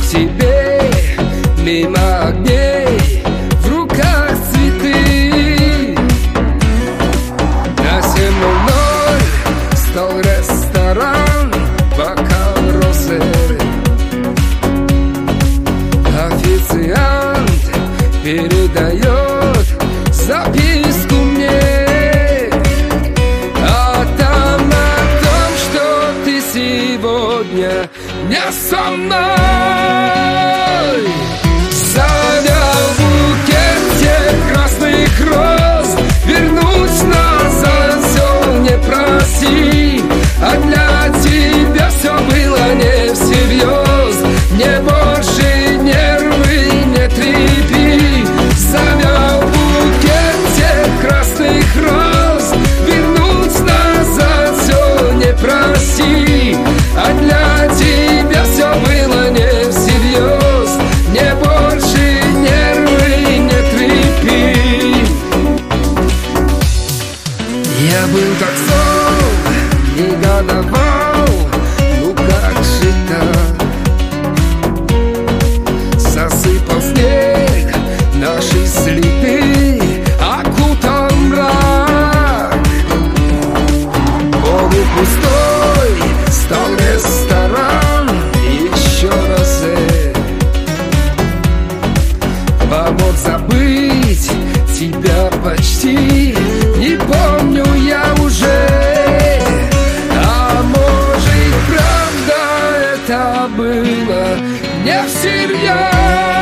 тебе мимо огней, в руках цветы. На 7:00 стал ресторан, бокал росы. Официант передает записку мне, а там о том, что ты сегодня не со мной. Завял букете красных роз, вернуть назад все не проси, а для тебя все было не всерьез. Мне больше нервы не трепи. Завял букете красных роз, вернуть назад все не проси, а для тебя все было не всерьез. Мне больше нервы не трепи. Я был так зол, негодовал, ну как же так? Засыпал снег наши следы, окутал мрак. Полупустой стал ресторан, еще раз помог забыть тебя почти. Не помню я уже, а может правда это было не всерьез.